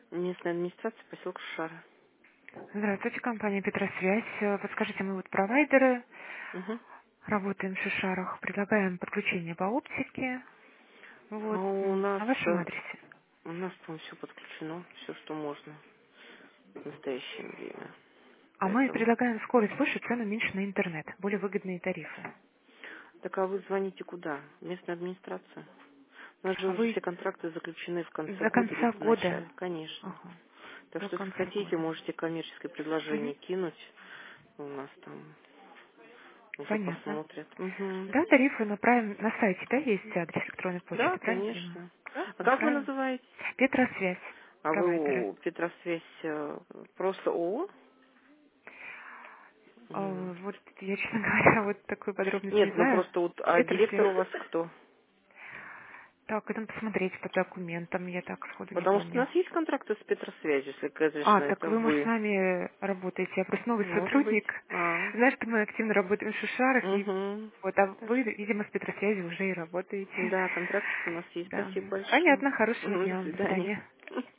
Местная администрация поселка Шара. Здравствуйте, компания Петросвязь. Подскажите, мы вот провайдеры, Угу. работаем в Шишарах, предлагаем подключение по оптике. А Вот, у нас, на вашем адресе. у нас там все подключено, все, что можно в настоящее время. А мы Поэтому. предлагаем скорость выше, цену меньше на интернет, более выгодные тарифы. Так а вы звоните куда? Местная администрация? У нас же А уже вы все контракты заключены в конце до года или конца в года, начале, конечно. ага, Так до что, если конца хотите, года. можете коммерческое предложение Мгм, кинуть. У нас там уже понятно. посмотрят. Угу. Да, тарифы направим на сайте, да, есть адрес электронной Да, почты, правильно понимаю? конечно. Да, А как вы направим. называетесь? Петросвязь, А вы провайдеры. у Петросвязь просто ООО? Вот я, честно говоря, вот такой подробности не Нет, ну знаю. просто вот, а директор Петросвязь. у вас кто? Так, это посмотреть по документам, я так сходу не Потому что у помню. нас есть контракты с Петросвязью, если, А, конечно, так это вы, может, с вы. нами работаете. Я просто новый Может быть. сотрудник. А. Знаешь, что мы активно работаем в Шишарах, и Угу. вот, а вы, видимо, с Петросвязью уже и работаете. Да, контрактик у нас есть. Да. Спасибо большое. Понятно, хорошего Мгм, до дня, вам, до свидания. свидания.